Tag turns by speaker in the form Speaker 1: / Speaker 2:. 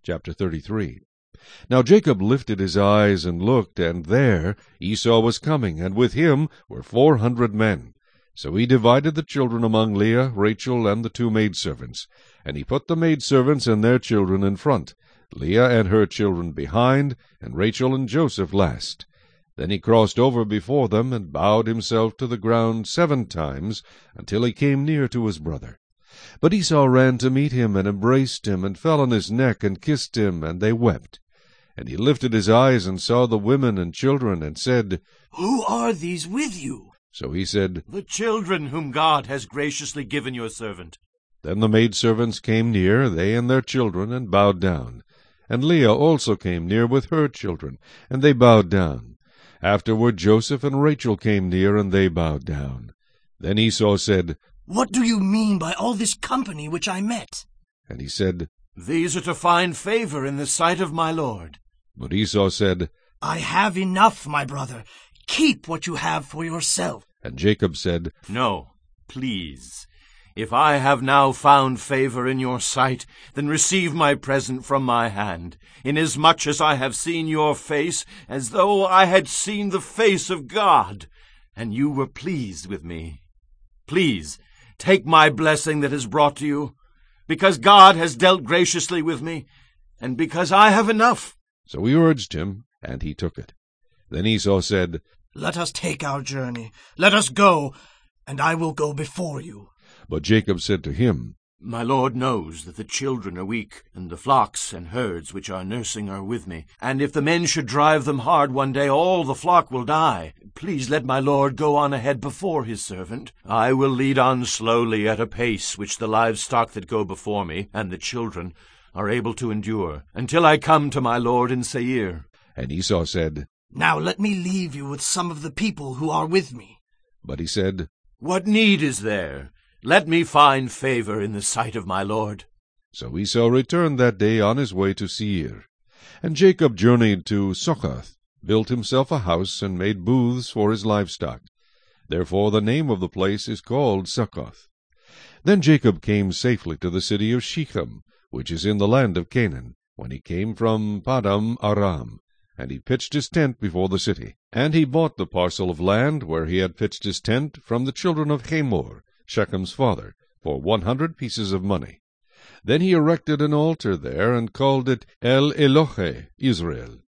Speaker 1: Chapter 33. Now Jacob lifted his eyes and looked, and there Esau was coming, and with him were 400 men. So he divided the children among Leah, Rachel, and the 2 maidservants. And he put the maidservants and their children in front, Leah and her children behind, and Rachel and Joseph last. Then he crossed over before them, and bowed himself to the ground 7 times, until he came near to his brother. But Esau ran to meet him, and embraced him, and fell on his neck, and kissed him, and they wept. And he lifted his eyes, and saw the women and children, and said,
Speaker 2: Who are these with you?
Speaker 1: So he said,
Speaker 3: The children whom God has graciously given your servant.
Speaker 1: Then the maidservants came near, they and their children, and bowed down. And Leah also came near with her children, and they bowed down. Afterward Joseph and Rachel came near, and they bowed down. Then Esau said,
Speaker 2: What do you mean by all this company which I met?
Speaker 1: And he said,
Speaker 3: These are to find favor in the sight of my lord.
Speaker 1: But Esau said,
Speaker 2: I have enough, my brother. Keep what you have for yourself.
Speaker 1: And Jacob said,
Speaker 3: No, please. If I have now found favor in your sight, then receive my present from my hand, inasmuch as I have seen your face, as though I had seen the face of God, and you were pleased with me. Please, take my blessing that is brought to you, because God has dealt graciously with me, and because I have enough.
Speaker 1: So he urged him, and he took it. Then Esau said,
Speaker 2: Let us take our journey. Let us go, and I will go before you.
Speaker 1: But Jacob said to him,
Speaker 3: My lord knows that the children are weak, and the flocks and herds which are nursing are with me. And if the men should drive them hard one day, all the flock will die. Please let my lord go on ahead before his servant. I will lead on slowly at a pace which the livestock that go before me, and the children, are able to endure, until I come to my lord in Seir.
Speaker 1: And Esau said,
Speaker 2: Now let me leave you with some of the people who are with me.
Speaker 1: But he said,
Speaker 3: What need is there? Let me find favor in the sight of my lord.
Speaker 1: So Esau returned that day on his way to Seir. And Jacob journeyed to Succoth, built himself a house, and made booths for his livestock. Therefore the name of the place is called Succoth. Then Jacob came safely to the city of Shechem, which is in the land of Canaan, when he came from Padam Aram. And he pitched his tent before the city. And he bought the parcel of land where he had pitched his tent from the children of Hamor, Shechem's father, for 100 pieces of money. Then he erected an altar there, and called it El Elohe Israel,